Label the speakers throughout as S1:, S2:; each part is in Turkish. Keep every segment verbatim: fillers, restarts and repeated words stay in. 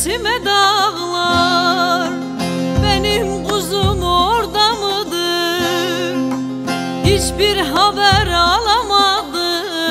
S1: göğsüme dağlar. Benim kuzum orada mıdır? Hiçbir haber alamadım.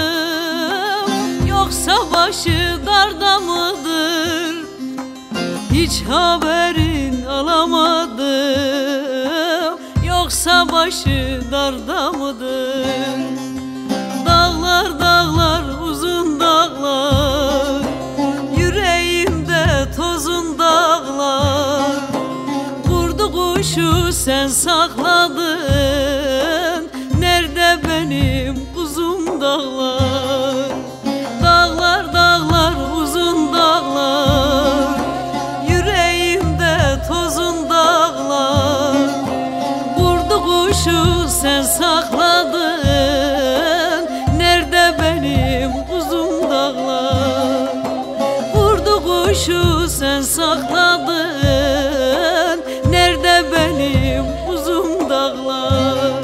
S1: Yoksa başı darda mıdır? Hiç haberin alamadım. Yoksa başı darda mıdır? Dağlar dağlar uzun dağlar, yüreğimde tozun dağlar. Kurdu kuşu sen sakladın, nerede benim kuzum dağlar? Dağlar dağlar uzun dağlar, yüreğimde tozun dağlar. Kurdu kuşu sen sakladın, nerede benim kuzum dağlar? Kurdu kuşu sen sakladın, nerede benim kuzum dağlar?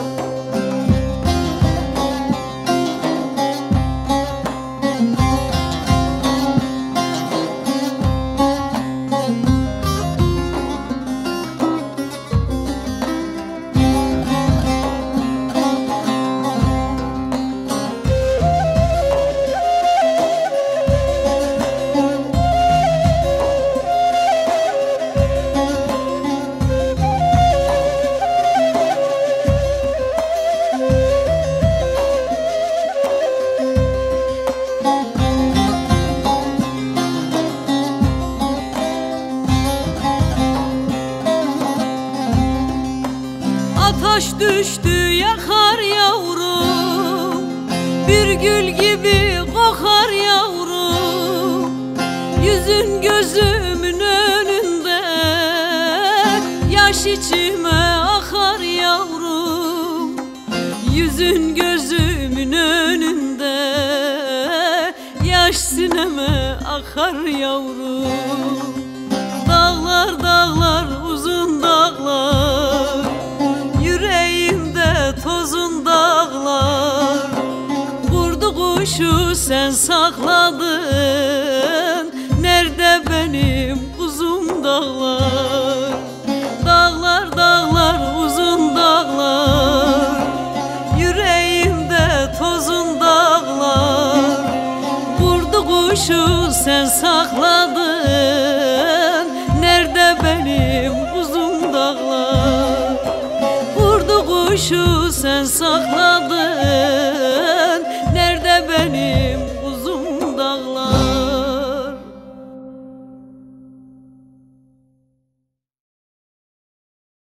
S1: Taş düştü yakar yavrum, bir gül gibi kokar yavrum. Yüzün gözümün önünde, yaş içime akar yavrum. Yüzün gözümün önünde, yaş sineme akar yavrum. Dağlar dağlar uzun dağlar, yüreğimde tozun dağlar. Kurdu kuşu sen sakladın, nerede benim kuzum dağlar? Dağlar dağlar uzun dağlar, yüreğimde tozun dağlar. Kurdu kuşu sen sakladın, nerede benim kuzum dağlar? Kurdu kuşu sen sakladın,